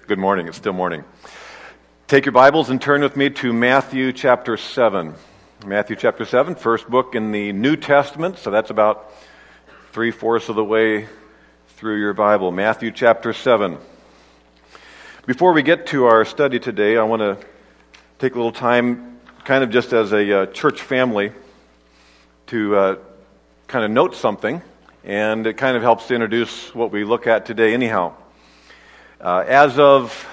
Good morning. It's still morning. Take your Bibles and turn with me to Matthew chapter 7. Matthew chapter 7, first book in the New Testament, so that's about 3/4 of the way through your Bible. Matthew chapter 7. Before we get to our study today, I want to take a little time, kind of just as a church family, to kind of note something, and it kind of helps to introduce what we look at today anyhow. As of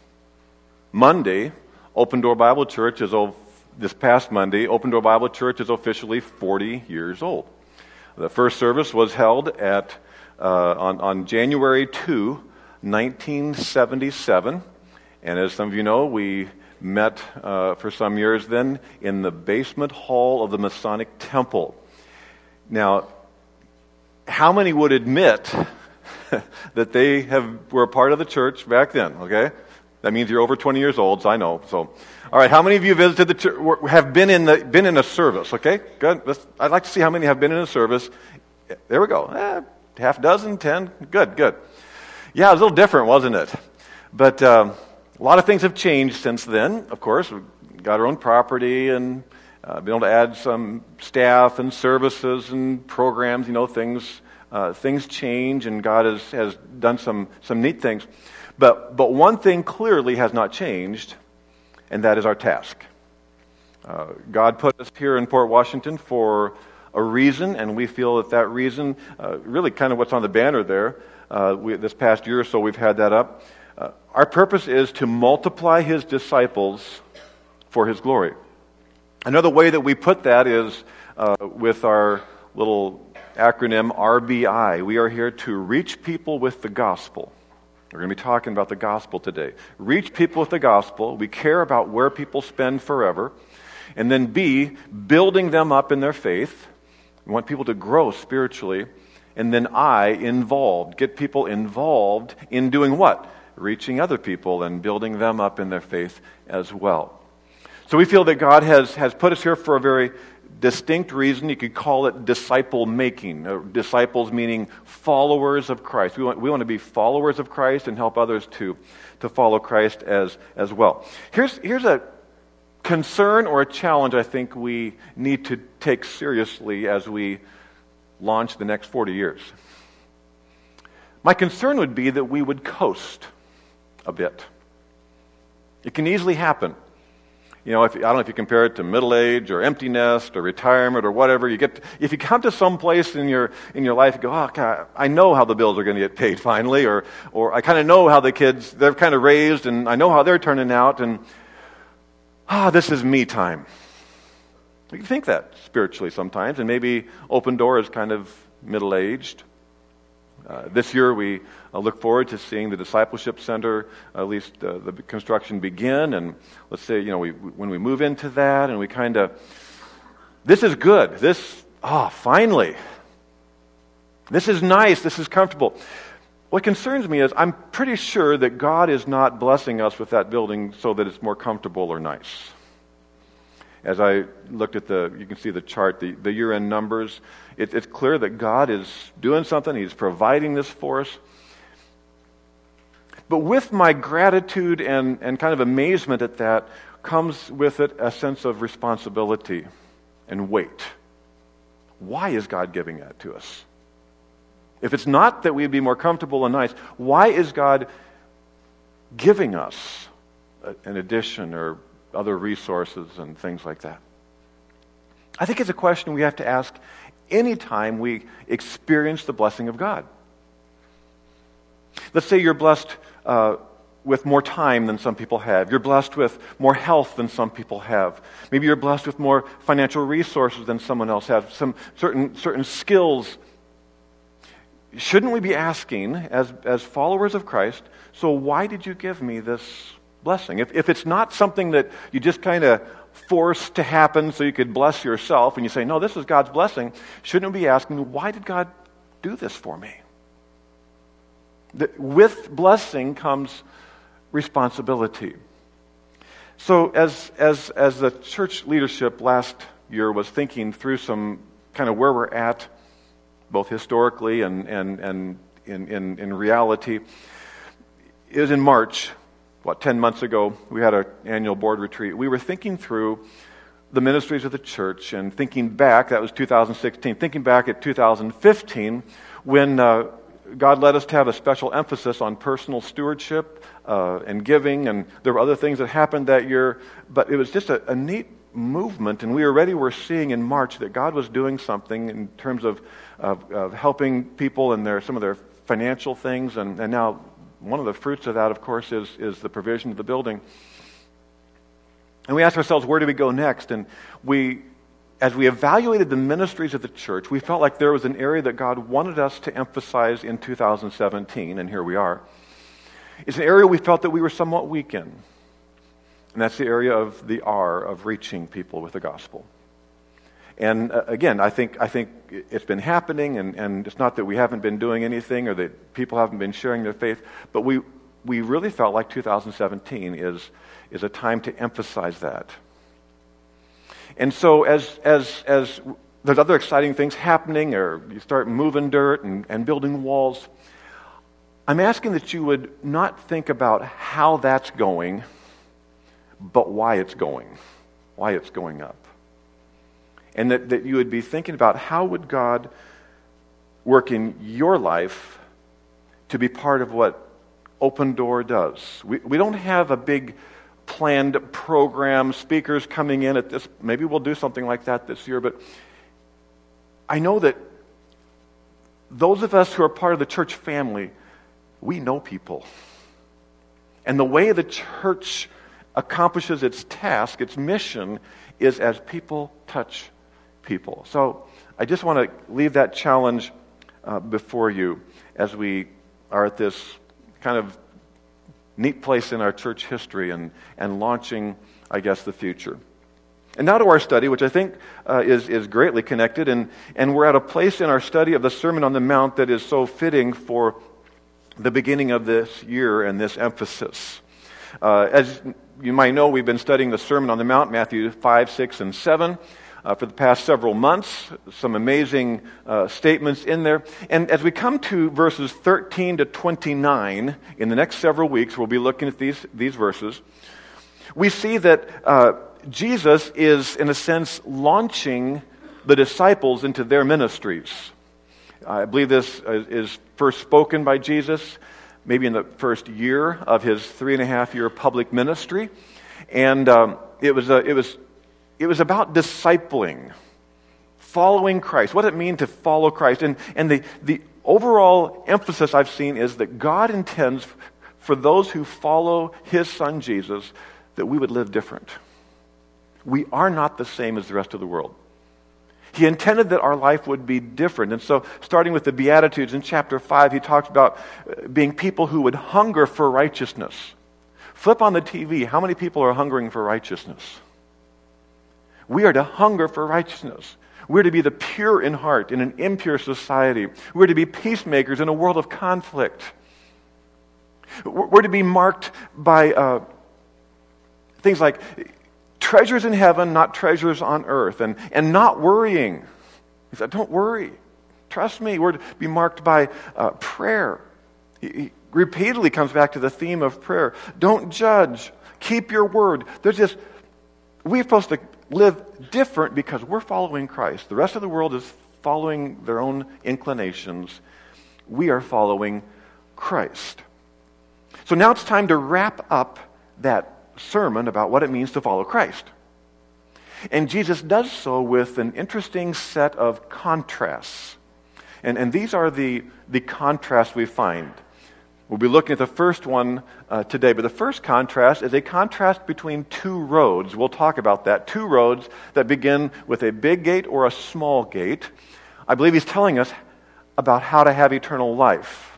Monday, Open Door Bible Church this past Monday, Open Door Bible Church is officially 40 years old. The first service was held on January 2, 1977, and as some of you know, we met for some years then in the basement hall of the Masonic Temple. Now, how many would admit that they were a part of the church back then, okay? That means you're over 20 years old, so I know. So, all right, how many of you visited the church, have been in a service, okay? Good. I'd like to see how many have been in a service. There we go. Half dozen, 10. Good. Yeah, it was a little different, wasn't it? But a lot of things have changed since then, of course. We've got our own property and been able to add some staff and services and programs, things change, and God has done some neat things. But one thing clearly has not changed, and that is our task. God put us here in Port Washington for a reason, and we feel that reason, really kind of what's on the banner there, this past year or so we've had that up. Our purpose is to multiply His disciples for His glory. Another way that we put that is with our little acronym RBI. We are here to reach people with the gospel. We're going to be talking about the gospel today. Reach people with the gospel. We care about where people spend forever. And then B, building them up in their faith. We want people to grow spiritually. And then I, involved. Get people involved in doing what? Reaching other people and building them up in their faith as well. So we feel that God has put us here for a very distinct reason. You could call it disciple making. Disciples meaning followers of Christ. We want to be followers of Christ and help others to follow Christ as well. Here's a concern or a challenge I think we need to take seriously as we launch the next 40 years. My concern would be that we would coast a bit. It can easily happen. I don't know if you compare it to middle age or empty nest or retirement or whatever. If you come to some place in your life, you go, oh, God, I know how the bills are going to get paid finally, or I kind of know how the kids, they're kind of raised, and I know how they're turning out, and this is me time. You can think that spiritually sometimes, and maybe Open Door is kind of middle-aged. This year we look forward to seeing the discipleship center, at least the construction begin, and let's say, when we move into that, and we kind of, this is good, finally, this is nice, this is comfortable. What concerns me is I'm pretty sure that God is not blessing us with that building so that it's more comfortable or nice. As I looked at you can see the chart, the year-end numbers, it's clear that God is doing something. He's providing this for us. But with my gratitude and kind of amazement at that comes with it a sense of responsibility and weight. Why is God giving that to us? If it's not that we'd be more comfortable and nice, why is God giving us an addition or other resources and things like that? I think it's a question we have to ask anytime we experience the blessing of God. Let's say you're blessed with more time than some people have. You're blessed with more health than some people have. Maybe you're blessed with more financial resources than someone else has, some certain skills. Shouldn't we be asking, as followers of Christ, so why did you give me this blessing? If it's not something that you just kind of forced to happen so you could bless yourself, and you say, no, this is God's blessing, shouldn't we be asking, why did God do this for me? With blessing comes responsibility. So as the church leadership last year was thinking through some kind of where we're at, both historically and in reality, it was in March. 10 months ago, we had our annual board retreat. We were thinking through the ministries of the church and thinking back, that was 2016, thinking back at 2015 when God led us to have a special emphasis on personal stewardship and giving, and there were other things that happened that year, but it was just a neat movement, and we already were seeing in March that God was doing something in terms of helping people and some of their financial things, and now one of the fruits of that, of course, is the provision of the building. And we asked ourselves, where do we go next? And as we evaluated the ministries of the church, we felt like there was an area that God wanted us to emphasize in 2017, and here we are. It's an area we felt that we were somewhat weak in, and that's the area of the R, of reaching people with the gospel. And again, I think it's been happening, and it's not that we haven't been doing anything or that people haven't been sharing their faith, but we really felt like 2017 is a time to emphasize that. And so as there's other exciting things happening, or you start moving dirt and building walls, I'm asking that you would not think about how that's going, but why it's going up. And that you would be thinking about how would God work in your life to be part of what Open Door does. We don't have a big planned program, speakers coming in at this. Maybe we'll do something like that this year, but I know that those of us who are part of the church family, we know people. And the way the church accomplishes its task, its mission, is as people touch people. So I just want to leave that challenge before you as we are at this kind of neat place in our church history and launching, I guess, the future. And now to our study, which I think is greatly connected, and we're at a place in our study of the Sermon on the Mount that is so fitting for the beginning of this year and this emphasis. As you might know, we've been studying the Sermon on the Mount, Matthew 5, 6, and 7, for the past several months. Some amazing statements in there. And as we come to verses 13 to 29, in the next several weeks, we'll be looking at these verses. We see that Jesus is, in a sense, launching the disciples into their ministries. I believe this is first spoken by Jesus maybe in the first year of his 3.5-year public ministry. And it was about discipling, following Christ. What does it mean to follow Christ? And the overall emphasis I've seen is that God intends for those who follow his son Jesus that we would live different. We are not the same as the rest of the world. He intended that our life would be different. And so, starting with the Beatitudes in chapter 5, he talks about being people who would hunger for righteousness. Flip on the TV. How many people are hungering for righteousness? We are to hunger for righteousness. We're to be the pure in heart in an impure society. We're to be peacemakers in a world of conflict. We're to be marked by things like treasures in heaven, not treasures on earth, and not worrying. He said, don't worry. Trust me. We're to be marked by prayer. He repeatedly comes back to the theme of prayer. Don't judge. Keep your word. We're supposed to live different because we're following Christ. The rest of the world is following their own inclinations. We are following Christ. So now it's time to wrap up that sermon about what it means to follow Christ. And Jesus does so with an interesting set of contrasts. And these are the contrasts we find. We'll be looking at the first one today, but the first contrast is a contrast between two roads. We'll talk about that. Two roads that begin with a big gate or a small gate. I believe he's telling us about how to have eternal life.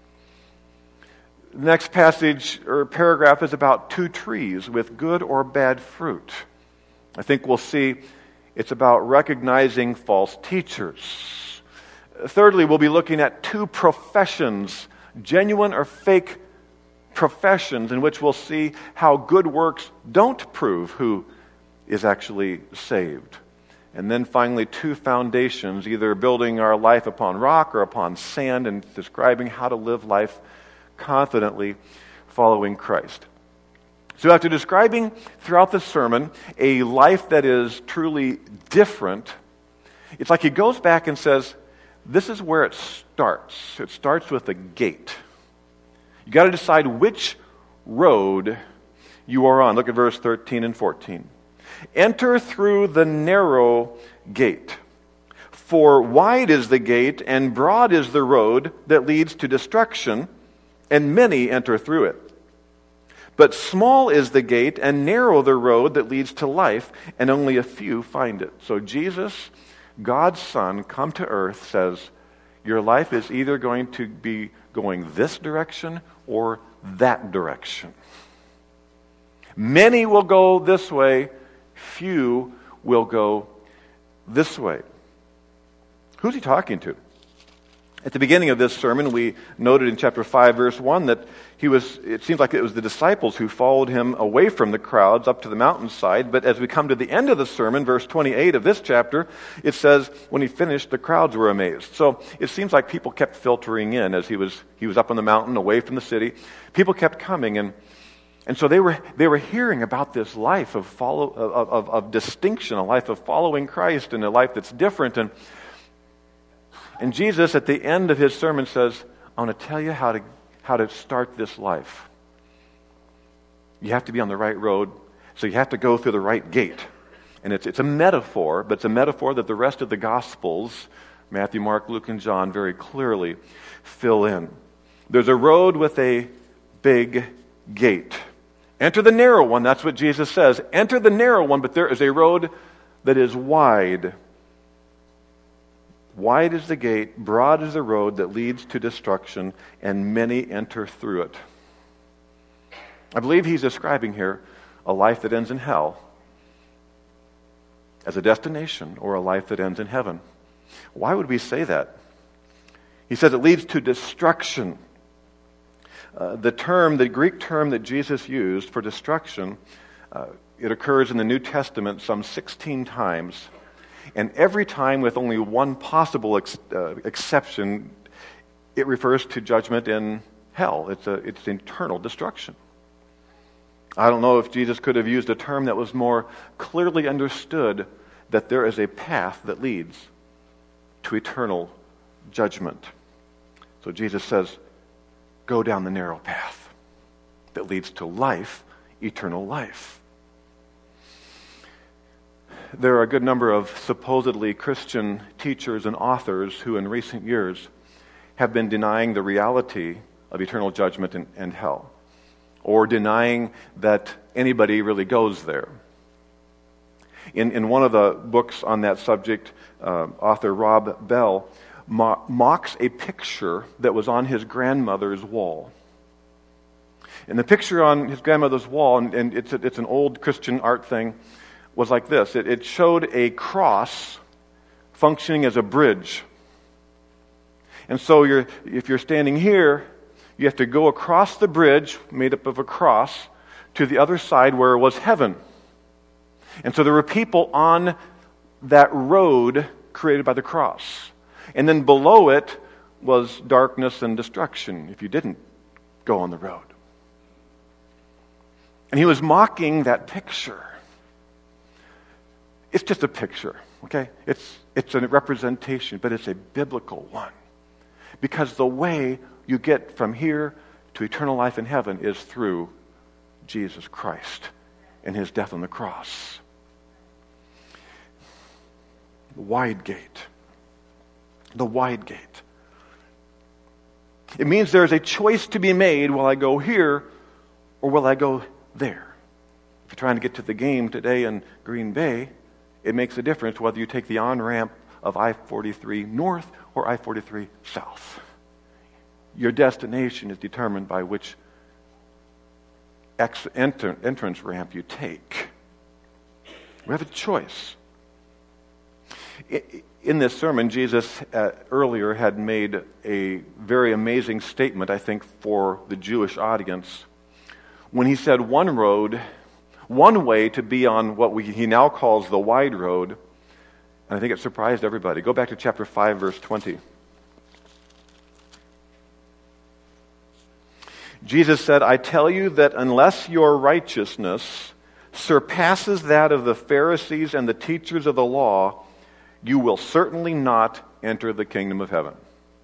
The next passage or paragraph is about two trees with good or bad fruit. I think we'll see it's about recognizing false teachers. Thirdly, we'll be looking at two professions, genuine or fake professions, in which we'll see how good works don't prove who is actually saved. And then finally, two foundations, either building our life upon rock or upon sand, and describing how to live life confidently following Christ. So after describing throughout the sermon a life that is truly different, it's like he goes back and says, this is where it starts. It starts with a gate. You got to decide which road you are on. Look at verse 13 and 14. Enter through the narrow gate. For wide is the gate and broad is the road that leads to destruction, and many enter through it. But small is the gate and narrow the road that leads to life, and only a few find it. So Jesus, God's Son, come to earth, says, your life is either going to be going this direction or that direction. Many will go this way, few will go this way. Who's he talking to? At the beginning of this sermon, we noted in chapter 5, verse 1, that it seems like it was the disciples who followed him away from the crowds up to the mountainside. But as we come to the end of the sermon, verse 28 of this chapter, it says, when he finished, the crowds were amazed. So it seems like people kept filtering in as he was up on the mountain, away from the city. People kept coming, and so they were hearing about this life of distinction, a life of following Christ, and a life that's different. And Jesus, at the end of his sermon, says, I want to tell you how to start this life. You have to be on the right road, so you have to go through the right gate. And it's a metaphor, but it's a metaphor that the rest of the Gospels, Matthew, Mark, Luke, and John, very clearly fill in. There's a road with a big gate. Enter the narrow one, that's what Jesus says. Enter the narrow one, but there is a road that is wide. Wide is the gate, broad is the road that leads to destruction, and many enter through it. I believe he's describing here a life that ends in hell as a destination, or a life that ends in heaven. Why would we say that? He says it leads to destruction. The Greek term that Jesus used for destruction, it occurs in the New Testament some 16 times. And every time, with only one possible exception, it refers to judgment in hell. It's eternal destruction. I don't know if Jesus could have used a term that was more clearly understood, that there is a path that leads to eternal judgment. So Jesus says, go down the narrow path that leads to life, eternal life. There are a good number of supposedly Christian teachers and authors who in recent years have been denying the reality of eternal judgment and hell, or denying that anybody really goes there. In one of the books on that subject, author Rob Bell mocks a picture that was on his grandmother's wall. And the picture on his grandmother's wall, and it's an old Christian art thing, was like this. It showed a cross functioning as a bridge. And so if you're standing here, you have to go across the bridge, made up of a cross, to the other side where it was heaven. And so there were people on that road created by the cross. And then below it was darkness and destruction if you didn't go on the road. And he was mocking that picture. It's just a picture, okay? It's a representation, but it's a biblical one. Because the way you get from here to eternal life in heaven is through Jesus Christ and his death on the cross. The wide gate. The wide gate. It means there's a choice to be made. Will I go here or will I go there? If you're trying to get to the game today in Green Bay, it makes a difference whether you take the on-ramp of I-43 North or I-43 South. Your destination is determined by which entrance ramp you take. We have a choice. In this sermon, Jesus earlier had made a very amazing statement, I think, for the Jewish audience, when he said one way to be on what he now calls the wide road, and I think it surprised everybody. Go back to chapter 5, verse 20. Jesus said, I tell you that unless your righteousness surpasses that of the Pharisees and the teachers of the law, you will certainly not enter the kingdom of heaven.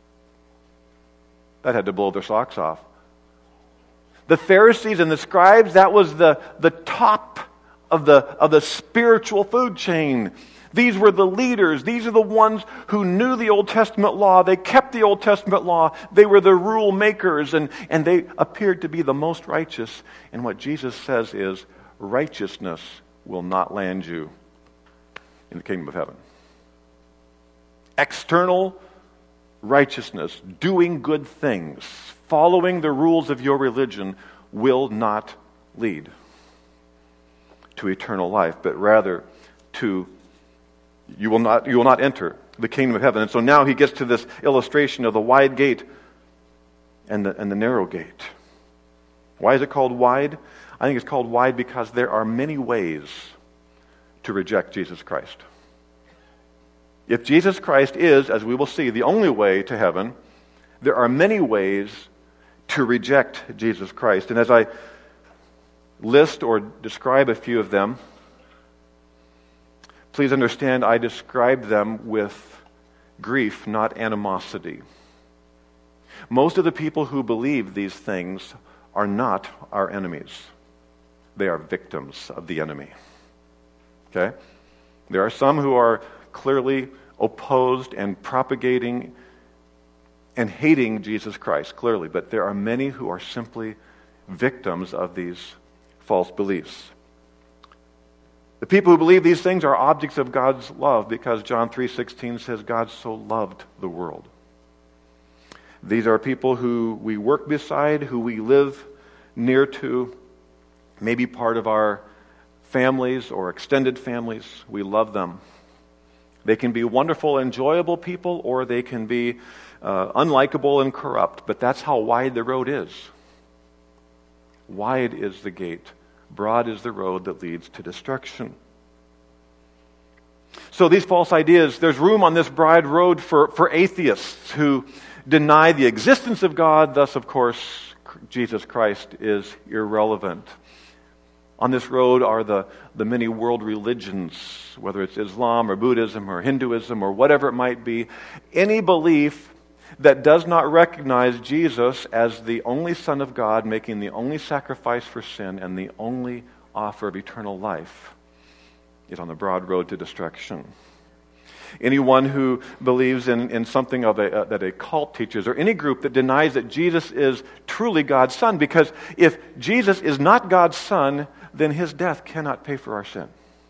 That had to blow their socks off. The Pharisees and the scribes, that was the top of the spiritual food chain. These were the leaders. These are the ones who knew the Old Testament law. They kept the Old Testament law. They were the rule makers, and they appeared to be the most righteous. And what Jesus says is, righteousness will not land you in the kingdom of heaven. External righteousness, doing good things, following the rules of your religion will not lead to eternal life, but rather to you will not enter the kingdom of heaven. And so now he gets to this illustration of the wide gate and the narrow gate. Why is it called wide? I think it's called wide because there are many ways to reject Jesus Christ. If Jesus Christ is, as we will see, the only way to heaven, there are many ways to reject Jesus Christ. And as I list or describe a few of them, please understand I describe them with grief, not animosity. Most of the people who believe these things are not our enemies. They are victims of the enemy. Okay? There are some who are clearly opposed and propagating and hating Jesus Christ, clearly, but there are many who are simply victims of these false beliefs. The people who believe these things are objects of God's love because John 3:16 says God so loved the world. These are people who we work beside, who we live near to, maybe part of our families or extended families. We love them. They can be wonderful, enjoyable people, or they can be unlikable and corrupt, but that's how wide the road is. Wide is the gate. Broad is the road that leads to destruction. So these false ideas, there's room on this broad road for atheists who deny the existence of God. Thus, of course, Jesus Christ is irrelevant. On this road are the many world religions, whether it's Islam or Buddhism or Hinduism or whatever it might be. Any belief that does not recognize Jesus as the only Son of God, making the only sacrifice for sin and the only offer of eternal life, is on the broad road to destruction. Anyone who believes in something that a cult teaches, or any group that denies that Jesus is truly God's Son, because if Jesus is not God's Son, then his death cannot pay for our sin.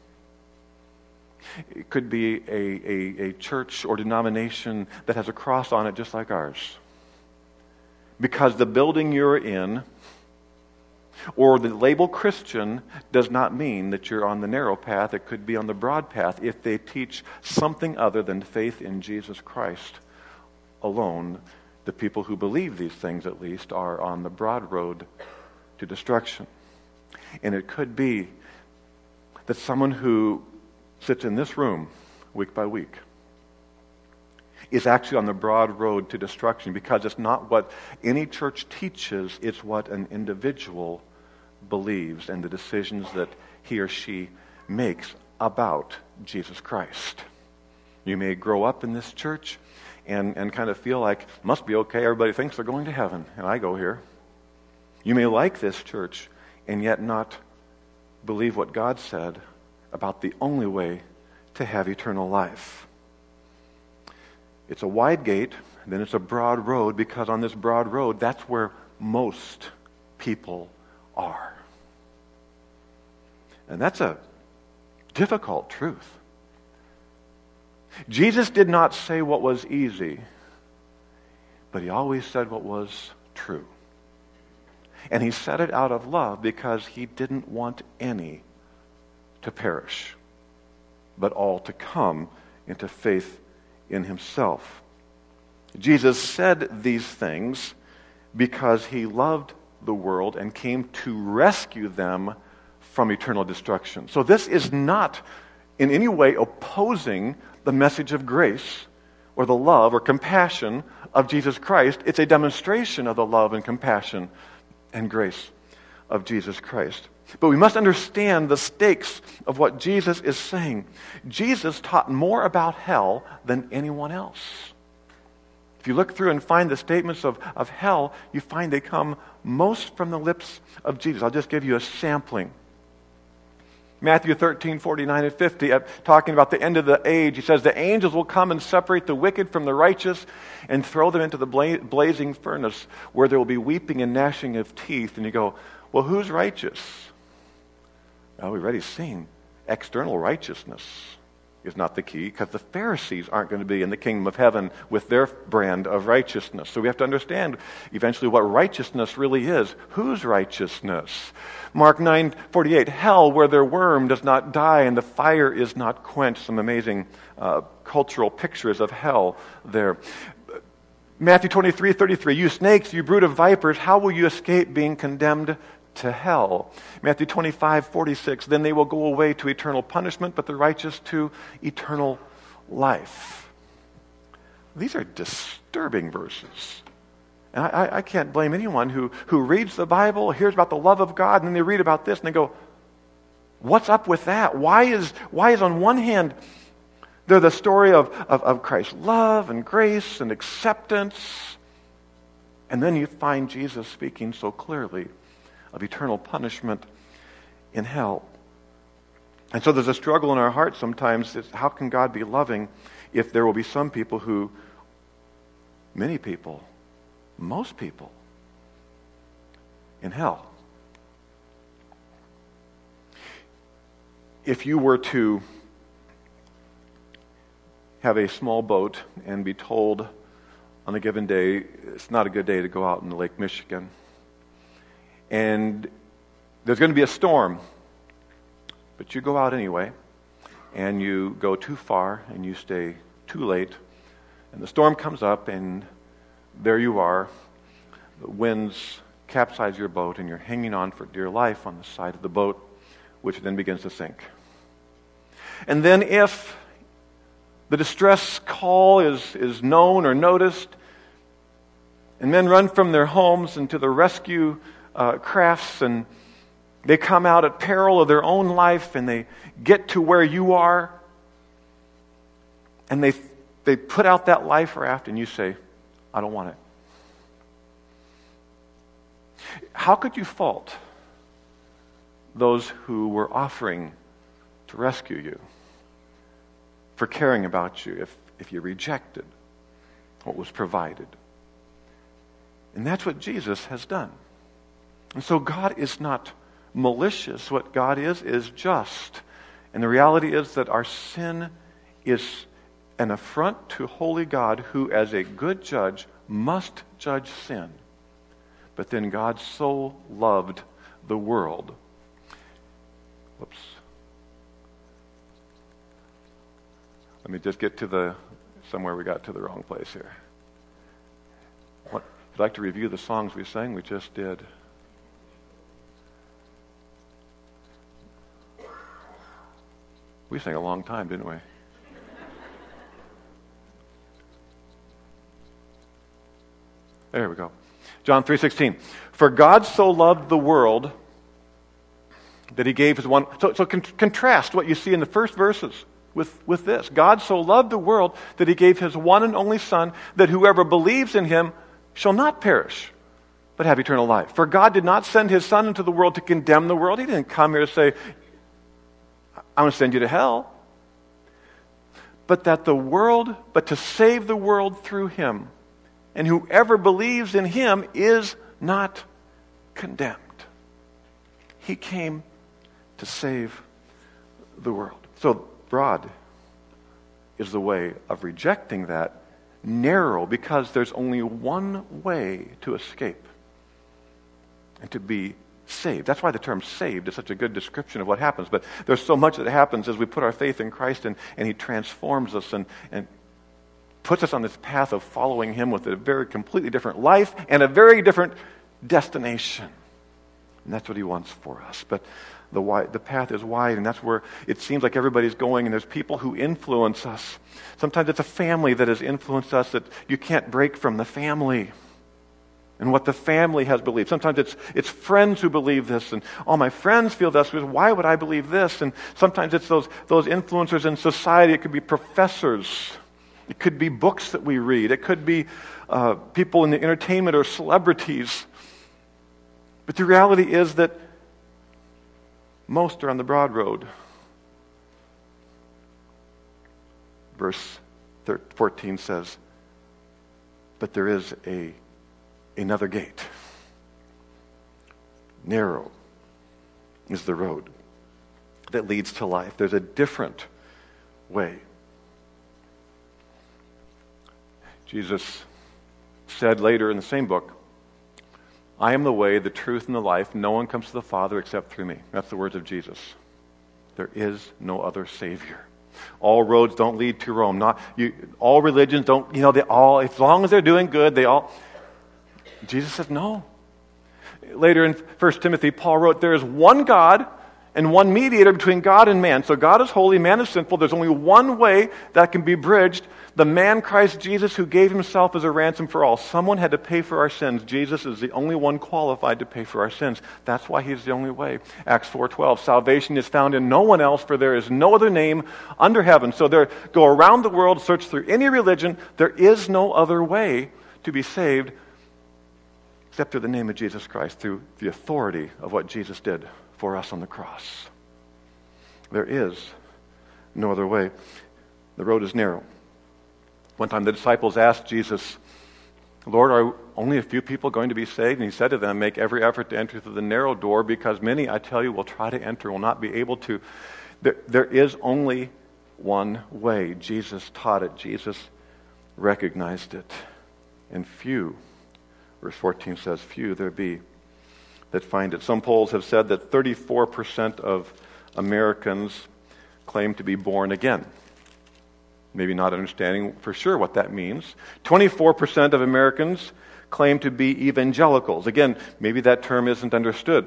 It could be a church or denomination that has a cross on it just like ours. Because the building you're in, or the label Christian, does not mean that you're on the narrow path. It could be on the broad path if they teach something other than faith in Jesus Christ alone. The people who believe these things, at least, are on the broad road to destruction. And it could be that someone who sits in this room week by week is actually on the broad road to destruction, because it's not what any church teaches, it's what an individual believes and the decisions that he or she makes about Jesus Christ. You may grow up in this church and kind of feel like, must be okay, everybody thinks they're going to heaven, and I go here. You may like this church and yet not believe what God said about the only way to have eternal life. It's a wide gate, then it's a broad road, because on this broad road, that's where most people are. And that's a difficult truth. Jesus did not say what was easy, but he always said what was true. And he said it out of love because he didn't want any to perish, but all to come into faith in himself. Jesus said these things because he loved the world and came to rescue them from eternal destruction. So this is not in any way opposing the message of grace or the love or compassion of Jesus Christ. It's a demonstration of the love and compassion and grace of Jesus Christ. But we must understand the stakes of what Jesus is saying. Jesus taught more about hell than anyone else. If you look through and find the statements of hell, you find they come most from the lips of Jesus. I'll just give you a sampling. Matthew 13, 49 and 50, talking about the end of the age, he says, the angels will come and separate the wicked from the righteous and throw them into the blazing furnace where there will be weeping and gnashing of teeth. And you go, well, who's righteous? Well, we've already seen external righteousness is not the key, because the Pharisees aren't going to be in the kingdom of heaven with their brand of righteousness. So we have to understand eventually what righteousness really is. Whose righteousness? Mark 9:48, hell where their worm does not die and the fire is not quenched. Some amazing cultural pictures of hell there. Matthew 23:33, you snakes, you brood of vipers, how will you escape being condemned to hell? Matthew 25:46, then they will go away to eternal punishment, but the righteous to eternal life. These are disturbing verses. And I can't blame anyone who reads the Bible, hears about the love of God, and then they read about this and they go, what's up with that? Why is on one hand they're the story of Christ's love and grace and acceptance, and then you find Jesus speaking so clearly of eternal punishment in hell. And so there's a struggle in our hearts sometimes. How can God be loving if there will be some people who, many people, most people, in hell? If you were to have a small boat and be told on a given day, it's not a good day to go out in Lake Michigan, and there's going to be a storm, but you go out anyway, and you go too far, and you stay too late, and the storm comes up, and there you are. The winds capsize your boat, and you're hanging on for dear life on the side of the boat, which then begins to sink. And then if the distress call is known or noticed, and men run from their homes into the rescue crafts, and they come out at peril of their own life, and they get to where you are, and they put out that life raft, and you say, I don't want it. How could you fault those who were offering to rescue you for caring about you if you rejected what was provided? And that's what Jesus has done. And so God is not malicious. What God is just. And the reality is that our sin is an affront to holy God, who as a good judge must judge sin. But then God so loved the world. Whoops. Let me just get to somewhere we got to the wrong place here. If you'd like to review the songs we sang, we just did. We sang a long time, didn't we? There we go. John 3:16. For God so loved the world that he gave his one... So contrast what you see in the first verses with this. God so loved the world that he gave his one and only Son, that whoever believes in him shall not perish, but have eternal life. For God did not send his Son into the world to condemn the world. He didn't come here to say, I'm going to send you to hell. But to save the world through him. And whoever believes in him is not condemned. He came to save the world. So broad is the way of rejecting that. Narrow, because there's only one way to escape and to be saved. That's why the term saved is such a good description of what happens. But there's so much that happens as we put our faith in Christ, and he transforms us and puts us on this path of following him with a very completely different life and a very different destination. And that's what he wants for us. But the path is wide, and that's where it seems like everybody's going, and there's people who influence us. Sometimes it's a family that has influenced us, that you can't break from the family. and what the family has believed. Sometimes it's friends who believe this, and my friends feel this. Why would I believe this? And sometimes it's those influencers in society. It could be professors. It could be books that we read. It could be people in the entertainment or celebrities. But the reality is that most are on the broad road. Verse 14 says, but there is another gate. Narrow is the road that leads to life. There's a different way. Jesus said later in the same book, I am the way, the truth, and the life. No one comes to the Father except through me. That's the words of Jesus. There is no other Savior. All roads don't lead to Rome. All religions don't, as long as they're doing good, Jesus said no. Later in 1 Timothy, Paul wrote, there is one God and one mediator between God and man. So God is holy, man is sinful. There's only one way that can be bridged. The man Christ Jesus who gave himself as a ransom for all. Someone had to pay for our sins. Jesus is the only one qualified to pay for our sins. That's why he's the only way. Acts 4:12, salvation is found in no one else, for there is no other name under heaven. So go around the world, search through any religion. There is no other way to be saved except through the name of Jesus Christ, through the authority of what Jesus did for us on the cross. There is no other way. The road is narrow. One time the disciples asked Jesus, Lord, are only a few people going to be saved? And he said to them, make every effort to enter through the narrow door, because many, I tell you, will try to enter, will not be able to. There is only one way. Jesus taught it. Jesus recognized it. And few, verse 14 says, few there be that find it. Some polls have said that 34% of Americans claim to be born again. Maybe not understanding for sure what that means. 24% of Americans claim to be evangelicals. Again, maybe that term isn't understood.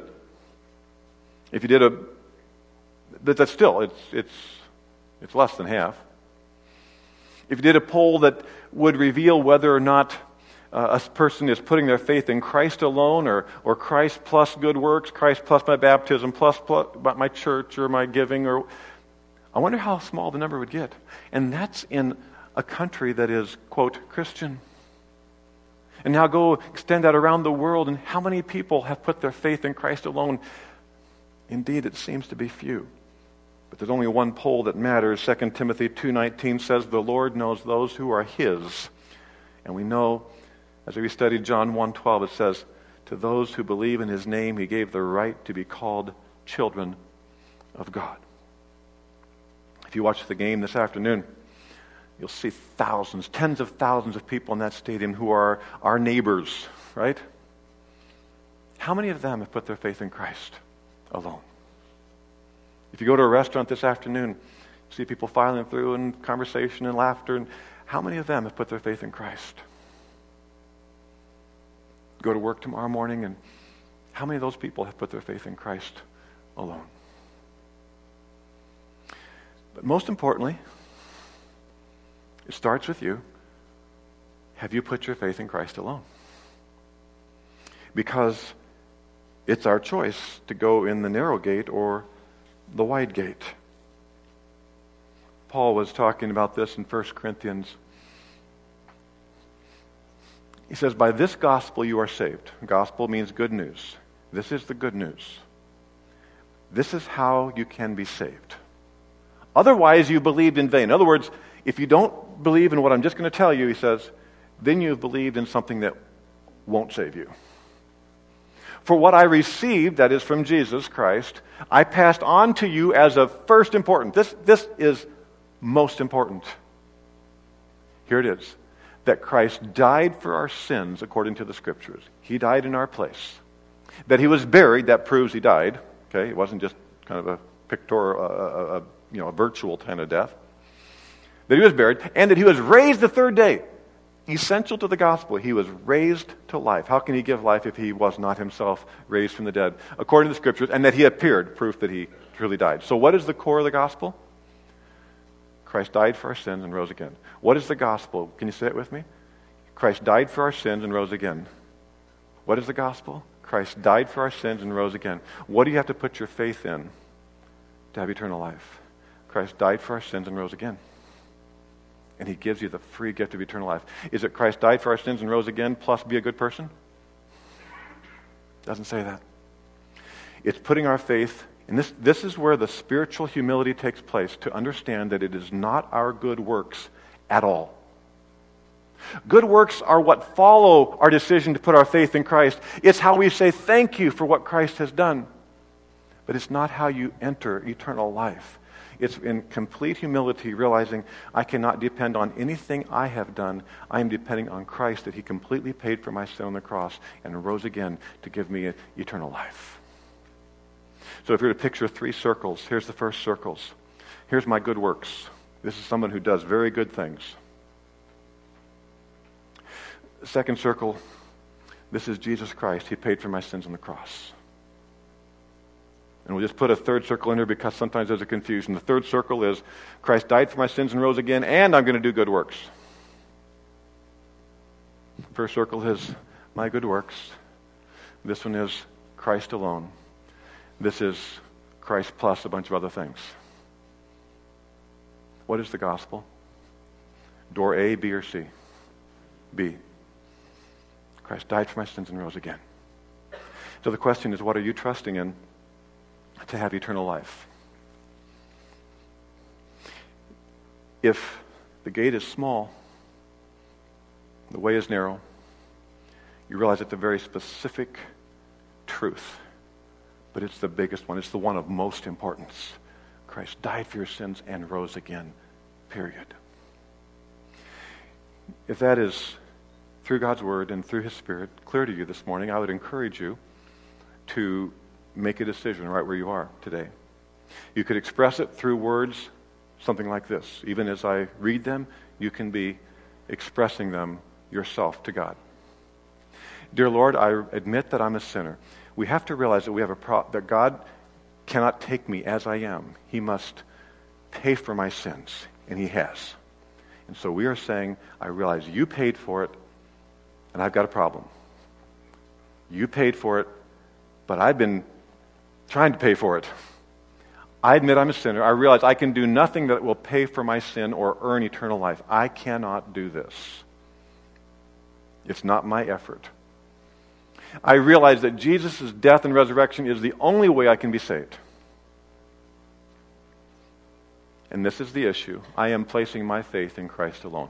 If you did but that's still, it's less than half. If you did a poll that would reveal whether or not a person is putting their faith in Christ alone, or Christ plus good works, Christ plus my baptism, plus my church or my giving, I wonder how small the number would get. And that's in a country that is, quote, Christian. And now go extend that around the world, and how many people have put their faith in Christ alone? Indeed, it seems to be few. But there's only one poll that matters. 2 Timothy 2:19 says, the Lord knows those who are his. And we know, as we studied John 1:12, it says, to those who believe in his name, he gave the right to be called children of God. If you watch the game this afternoon, you'll see thousands, tens of thousands of people in that stadium who are our neighbors, right? How many of them have put their faith in Christ alone? If you go to a restaurant this afternoon, you see people filing through and conversation and laughter, and how many of them have put their faith in Christ? Go to work tomorrow morning, and how many of those people have put their faith in Christ alone? But most importantly, it starts with you. Have you put your faith in Christ alone? Because it's our choice to go in the narrow gate or the wide gate. Paul was talking about this in 1 Corinthians. He says, by this gospel you are saved. Gospel means good news. This is the good news. This is how you can be saved. Otherwise, you believed in vain. In other words, if you don't believe in what I'm just going to tell you, he says, then you've believed in something that won't save you. For what I received, that is from Jesus Christ, I passed on to you as of first importance. This is most important. Here it is. That Christ died for our sins according to the Scriptures. He died in our place. That he was buried, that proves he died. Okay, it wasn't just kind of a pictorial, a virtual kind of death. That he was buried, and that he was raised the third day. Essential to the gospel, he was raised to life. How can he give life if he was not himself raised from the dead? According to the Scriptures, and that he appeared, proof that he truly died. So what is the core of the gospel? Christ died for our sins and rose again. What is the gospel? Can you say it with me? Christ died for our sins and rose again. What is the gospel? Christ died for our sins and rose again. What do you have to put your faith in to have eternal life? Christ died for our sins and rose again. And he gives you the free gift of eternal life. Is it Christ died for our sins and rose again plus be a good person? Doesn't say that. It's putting our faith, and this is where the spiritual humility takes place, to understand that it is not our good works at all. Good works are what follow our decision to put our faith in Christ. It's how we say thank you for what Christ has done. But it's not how you enter eternal life. It's in complete humility, realizing I cannot depend on anything I have done. I am depending on Christ, that he completely paid for my sin on the cross and rose again to give me eternal life. So if you're to picture 3 circles, here's the first circles. Here's my good works. This is someone who does very good things. The second circle, this is Jesus Christ. He paid for my sins on the cross. And we'll just put a third circle in here because sometimes there's a confusion. The third circle is Christ died for my sins and rose again, and I'm going to do good works. First circle is my good works. This one is Christ alone. This is Christ plus a bunch of other things. What is the gospel? Door A, B, or C? B. Christ died for my sins and rose again. So the question is, what are you trusting in to have eternal life? If the gate is small, the way is narrow, you realize it's a very specific truth, but it's the biggest one. It's the one of most importance. Christ died for your sins and rose again, period. If that is, through God's Word and through His Spirit, clear to you this morning, I would encourage you to make a decision right where you are today. You could express it through words, something like this. Even as I read them, you can be expressing them yourself to God. Dear Lord, I admit that I'm a sinner. We have to realize that we have that God cannot take me as I am. He must pay for my sins, and He has. And so we are saying, I realize you paid for it, and I've got a problem. You paid for it, but I've been trying to pay for it. I admit I'm a sinner. I realize I can do nothing that will pay for my sin or earn eternal life. I cannot do this. It's not my effort. I realize that Jesus' death and resurrection is the only way I can be saved. And this is the issue. I am placing my faith in Christ alone.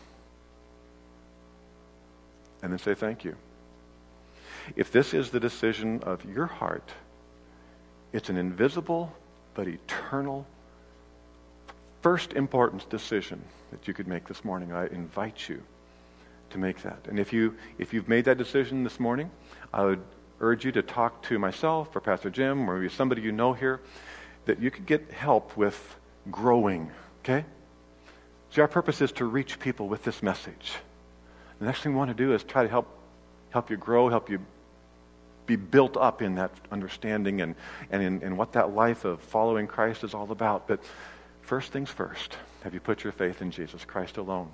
And then say thank you. If this is the decision of your heart, it's an invisible but eternal first importance decision that you could make this morning. I invite you to make that. And if you've made that decision this morning, I would urge you to talk to myself or Pastor Jim or maybe somebody you know here, that you could get help with growing, okay? See, our purpose is to reach people with this message. The next thing we want to do is try to help you grow, help you be built up in that understanding and in what that life of following Christ is all about. But first things first, have you put your faith in Jesus Christ alone?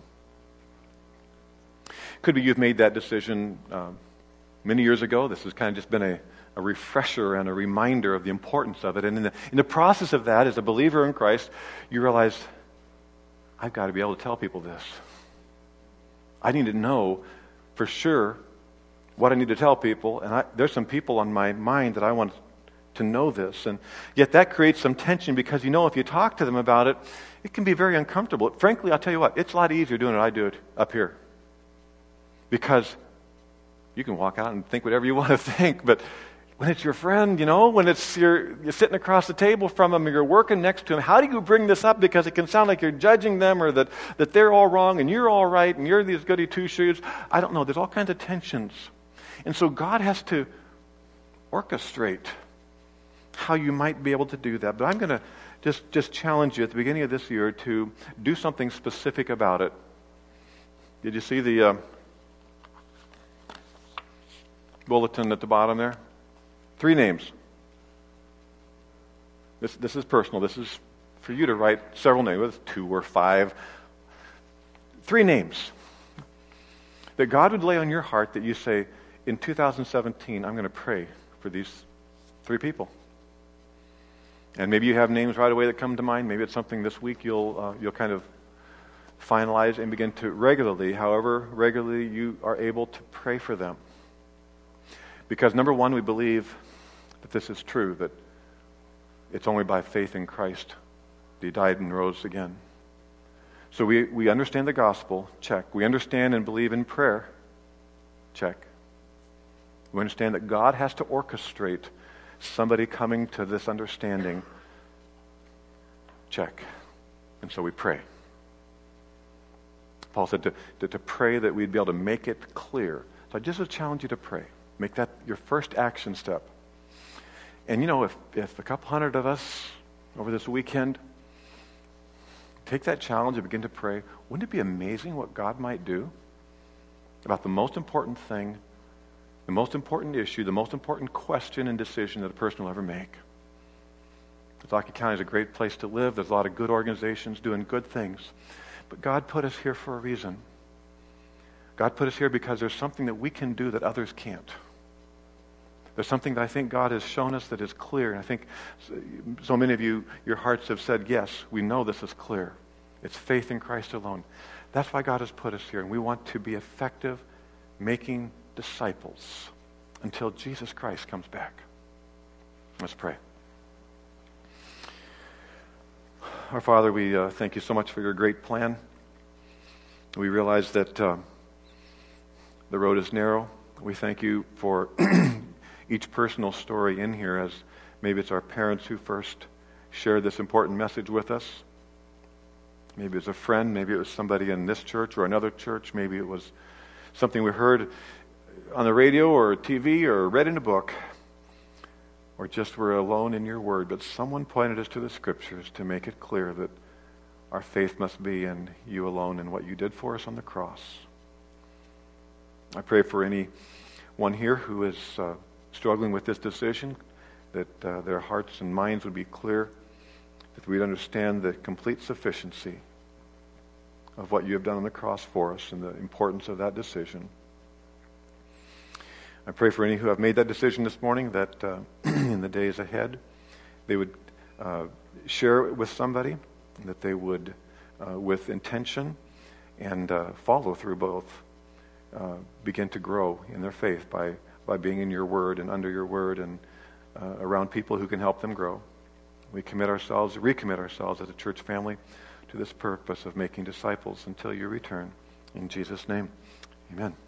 Could be you've made that decision many years ago. This has kind of just been a refresher and a reminder of the importance of it. And in the process of that, as a believer in Christ, you realize, I've got to be able to tell people this. I need to know for sure what I need to tell people, and there's some people on my mind that I want to know this. And yet that creates some tension because, if you talk to them about it, it can be very uncomfortable. Frankly, I'll tell you what, it's a lot easier doing it I do it up here. Because you can walk out and think whatever you want to think, but when it's your friend, when it's you're sitting across the table from them, or you're working next to them, how do you bring this up? Because it can sound like you're judging them, or that they're all wrong and you're all right and you're these goody two-shoes. I don't know. There's all kinds of tensions. And so God has to orchestrate how you might be able to do that. But I'm going to just challenge you at the beginning of this year to do something specific about it. Did you see the bulletin at the bottom there? 3 names. This is personal. This is for you to write several names, 2 or 5. 3 names that God would lay on your heart that you say, in 2017, I'm going to pray for these 3 people. And maybe you have names right away that come to mind. Maybe it's something this week you'll kind of finalize and begin to however regularly you are able to pray for them. Because number one, we believe that this is true, that it's only by faith in Christ that He died and rose again. So we understand the gospel, check. We understand and believe in prayer, check. We understand that God has to orchestrate somebody coming to this understanding, check. And so we pray. Paul said to pray that we'd be able to make it clear. So I just would challenge you to pray. Make that your first action step. And if a couple hundred of us over this weekend take that challenge and begin to pray, wouldn't it be amazing what God might do about the most important thing, the most important issue, the most important question and decision that a person will ever make? Pawtucket County is a great place to live. There's a lot of good organizations doing good things. But God put us here for a reason. God put us here because there's something that we can do that others can't. There's something that I think God has shown us that is clear. And I think so many of you, your hearts have said, yes, we know this is clear. It's faith in Christ alone. That's why God has put us here. And we want to be effective making disciples until Jesus Christ comes back. Let's pray. Our Father, we thank you so much for your great plan. We realize that the road is narrow. We thank you for each personal story in here, as maybe it's our parents who first shared this important message with us. Maybe it was a friend, maybe it was somebody in this church or another church, maybe it was something we heard on the radio or TV or read in a book, or just were alone in your word, but someone pointed us to the scriptures to make it clear that our faith must be in you alone and what you did for us on the cross. I pray for anyone here who is struggling with this decision, that their hearts and minds would be clear, that we'd understand the complete sufficiency of what you have done on the cross for us and the importance of that decision. I pray for any who have made that decision this morning that in the days ahead they would share it with somebody, that they would, with intention and follow through both, begin to grow in their faith by being in your word and under your word and around people who can help them grow. We recommit ourselves as a church family to this purpose of making disciples until you return. In Jesus' name, amen.